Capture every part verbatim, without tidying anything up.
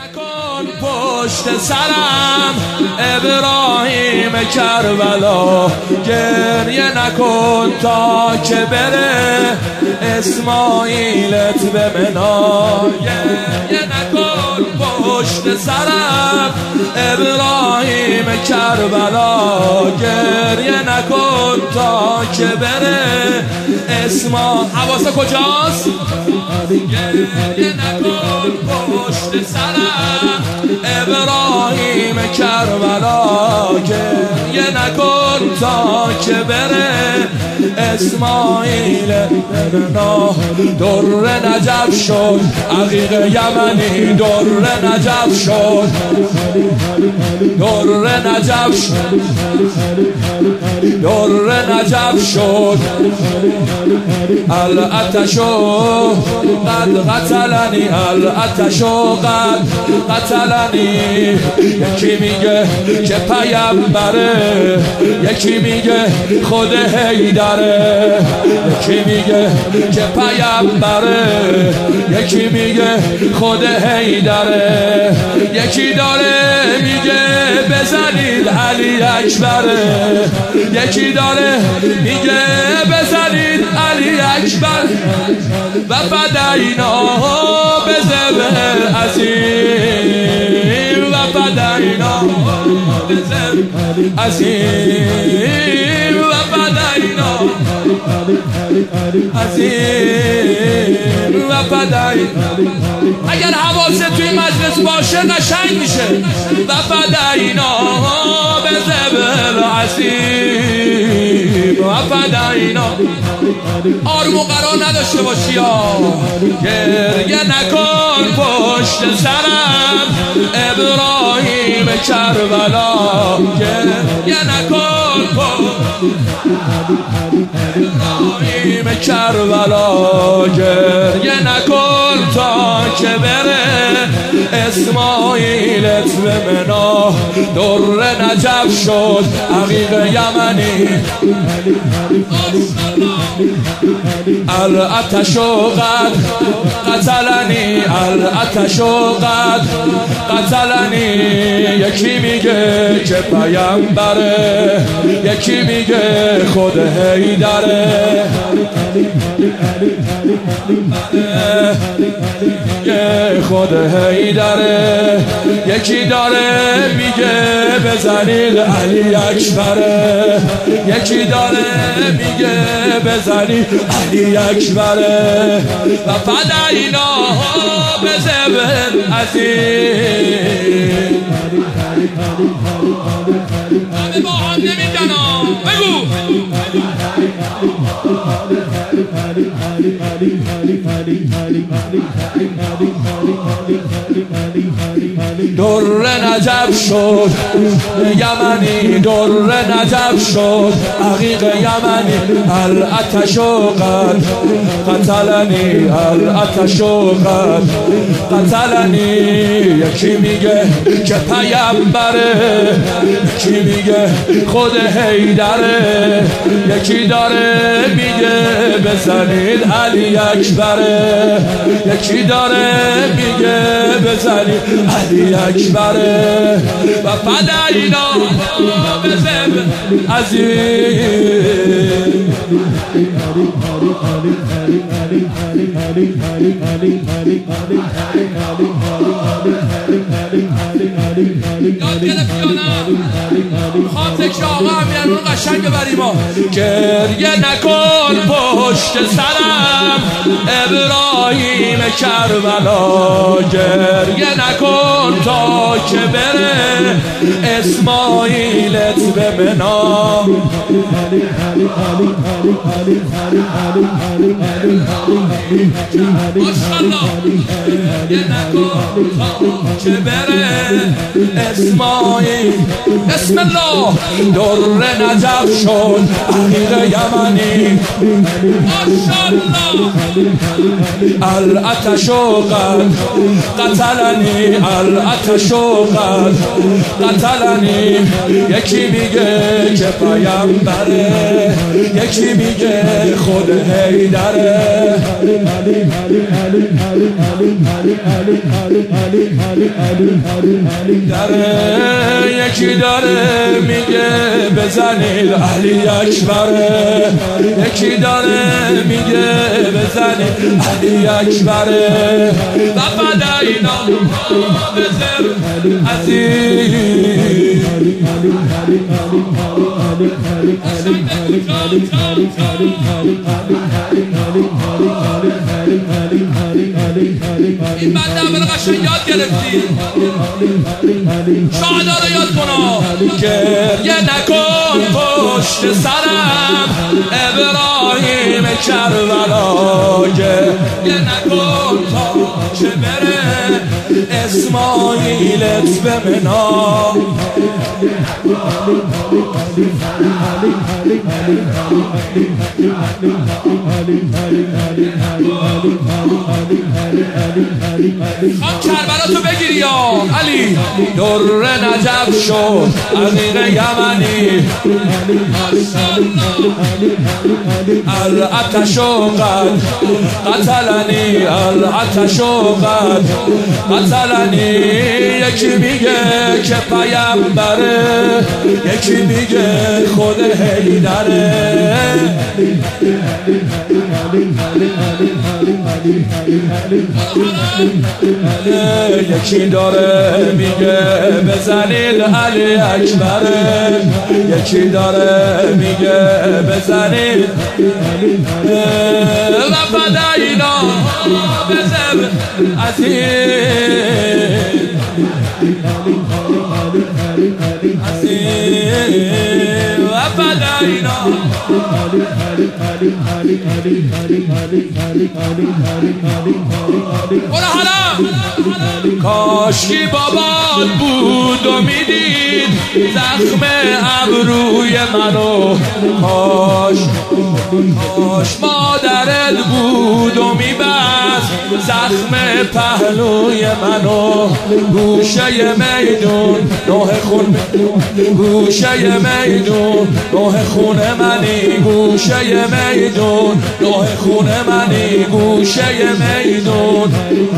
نکن پشت سرم ابراهیم کربلا، گریه نکن تا که بره اسماعیلت به منا. گریه نکن پشت سرم ابراهیم کربلا، گریه نکن تا که بره اسما. حواسه کجاست؟ گریه نکن پشت سرم ابراهیم کربلا، گریه نکن تا که بره اسماعیل بنا. در نجف شد عقیق یمنی، در نجف شد، در نجف شد، در نجف شد. الاتشو قد قتلنی، الاتشو قد قتلنی. یکی میگه که پیامبره، یکی میگه خود حیدره، یکی میگه که پیامبره، یکی میگه خود حیدره. یکی داره میگه بزنید علی اکبره، یکی داره میگه بزنید علی اکبر. و فدینا به ذبح عظیم، و فدینا به ذبح عظیم، و فدینا عظیم، و فدینا. اگر حواست توی مجلس باشه قشنگ میشه. و فدینا به ذبح عظیم، و فدینا. آروم و قرار نداشته باشی ها. گریه نکن پشت سرم ابراهیم کربلا، گریه نکن ابراهیم کربلا، گریه نکن تا که بره اسماعیلت به منا. در نجف شد عقیق یمنی، الاتشو قد قتلنی، الاتشو قد قتلنی. یکی میگه که پیامبره، یکی میگه خود حیدره، یکی خود حیدره. یکی داره میگه بزنید علی اکبره، یکی داره میگه بزنید علی اکبره. و فدینا به ذبح عظیم. همه با هم نمیدن ها، بگو. در نجف شد یمنی، در نجف شد عقیق یمنی. الاتشو قد قتلنی، الاتشو قد قتلنی. یکی میگه که پیامبره، یکی میگه خود حیدره، یکی داره میگه بزنید علی اکبره، یکی داره میگه بزنید علی اکبره. و فدینا به ذبح عظیم. یاد گرفتیانم میخوام تکر آقا امیرالمومنین قشنگ ببریم ها. گریه نکن پشت سرم ابراهیم کربلا، گریه نکن تا که بره اسماعیلت به منا. گریه نکن تا که بره اسماعیل. بسم الله. در نجف شد عقیق یمنی، ماشاءالله. الاتشو قد قتلنی، الاتشو شوقت قتلنی. یکی میگه که پیامبره، یکی میگه خود حیدره. داره یکی داره میگه بزنید علی اکبره، یکی داره میگه بزنید علی اکبره. و فداینا بزر عزیز این بنده اول قشنگ یاد گرفتی، شهدا رو یاد کنا. گریه نکن پشت سرم ابراهیم کربلا، گریه نکن تا چه بره اسماعیلت به منا. خب کربلا تو بگیری یا علی. در نجف شد عقیق یمنی، العتش قد قتلنی، العتش قد قتلنی. یکی میگه که پیامبره، یکی میگه خود حیدره. یکی داره میگه بزنید علی اکبره، یکی داره میگه بزنید و فداینا بزر عزیز و فداینا. برو حالا کاشکی بابات بود و میدید زخم ابروی منو، کاش کاش مادرت بود و میبست زخم پهلوی منو. گوشه میدون نوح خون، گوشه میدون نوح خون منی، گوشه میدون نوح خون منی، گوشه میدون.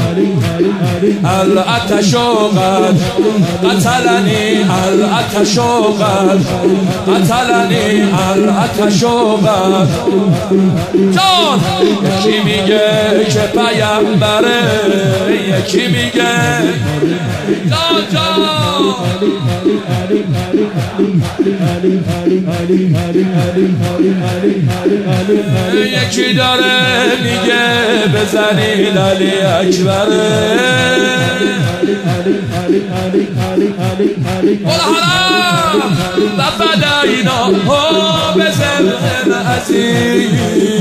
العتش قد قتلنی، العتش قد قتلنی، العتش قد. جان یکی میگه که پیامبره، یکی میگه جان جان. یکی داره میگه بزنید علی اکبره. برو حالا و فداینا بزن عزیز.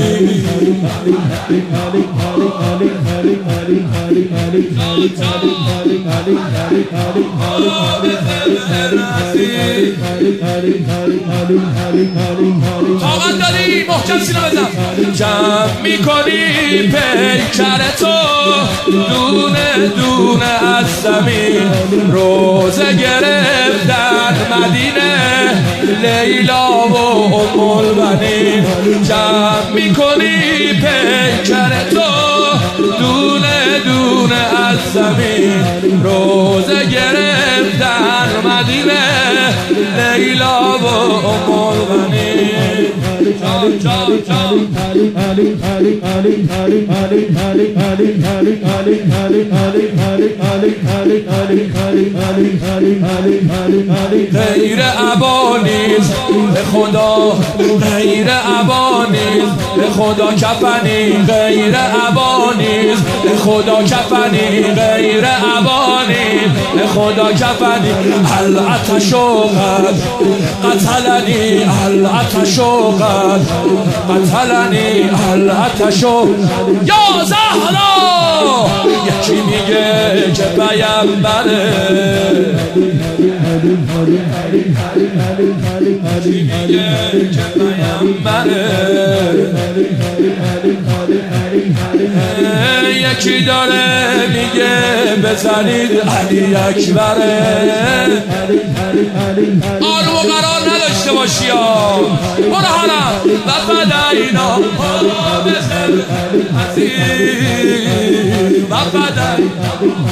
طاقت داری محکم سینه بزن. جمع میکنی پیکرتو دونه دونه از زمین، روزه گرفتن مدینه لیلا و ام البنین. جمع میکنی پیکرتو دونه دونه از زمین، روزه گرفتن مدینه لیلا و ام البنین. جان جان جان غیر ابا نیست به خدا، غیر ابا نیست به خدا کفنی، غیر ابا نیست به خدا کفنی، غیر ابا نیست به خدا کفنی. العتش قد قتلنی، العتش قد قتلنی، العتش. یا زهرا یکی میگه که پیامبره، یکی میگه که پیامبره. یکی داره میگه بزنید علی اکبره. آروم و قرار نداشته باشی ها، برو حرم و فداینا بزنید عزیز و فداینا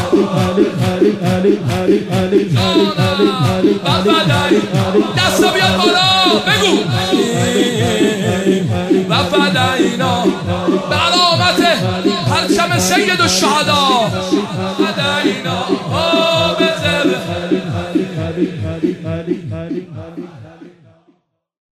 و فداینا. دستا بیاد بالا بگو و فداینا به علامت پرچم سید الشهدا فداینا بزنید